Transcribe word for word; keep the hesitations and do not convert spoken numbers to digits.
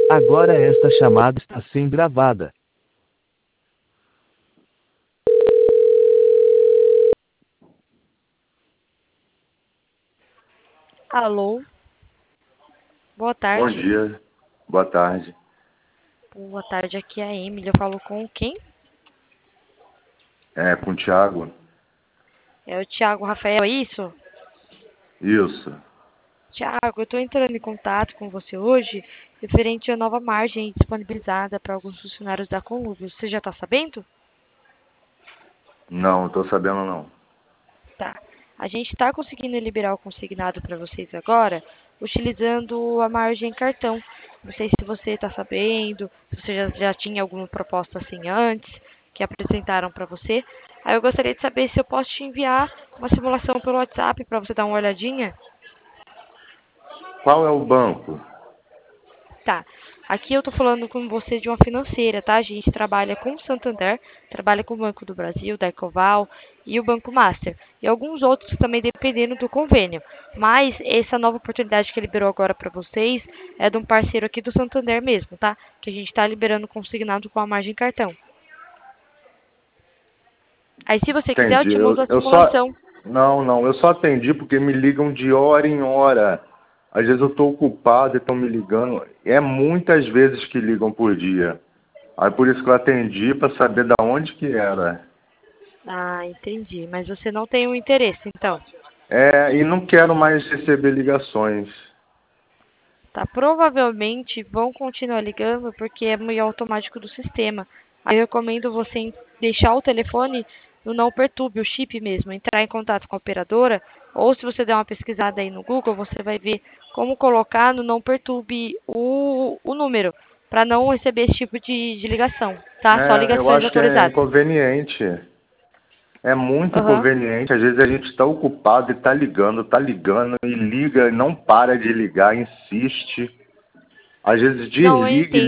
Agora esta chamada está sendo gravada. Alô? Boa Bom tarde. dia, boa tarde. Boa tarde, aqui é a Emily. Eu falo com quem? É com o Thiago? É o Thiago Rafael, é isso? Isso. Thiago, eu estou entrando em contato com você hoje referente à nova margem disponibilizada para alguns funcionários da Conluvios. Você já está sabendo? Não, tô sabendo não. Tá. A gente está conseguindo liberar o consignado para vocês agora, utilizando a margem cartão. Não sei se você está sabendo, se você já, já tinha alguma proposta assim antes, que apresentaram para você. Aí eu gostaria de saber se eu posso te enviar uma simulação pelo WhatsApp para você dar uma olhadinha. Qual é o banco? Tá. Aqui eu tô falando com você de uma financeira, tá? A gente trabalha com o Santander, trabalha com o Banco do Brasil, da Ecoval e o Banco Master. E alguns outros também dependendo do convênio. Mas essa nova oportunidade que liberou agora para vocês é de um parceiro aqui do Santander mesmo, tá? Que a gente tá liberando consignado com a margem cartão. Aí se você quiser eu Entendi. te Eu, mando a eu só... simulação. Não, não, eu só atendi porque me ligam de hora em hora. Às vezes eu tô ocupado e estão me ligando. É muitas vezes que ligam por dia. Aí por isso que eu atendi para saber da onde que era. Ah, entendi. Mas você não tem o interesse, então. É, e não quero mais receber ligações. Tá, provavelmente vão continuar ligando porque é meio automático do sistema. Aí eu recomendo você em- deixar o telefone no não perturbe, o chip mesmo, entrar em contato com a operadora, ou se você der uma pesquisada aí no Google, você vai ver como colocar no não perturbe o, o número, para não receber esse tipo de, de ligação, tá? Só É, eu ligações acho que é autorizadas. inconveniente. É muito Aham. inconveniente. Às vezes a gente está ocupado e está ligando, está ligando e liga e não para de ligar, insiste. Às vezes Não, eu desliga e entendo.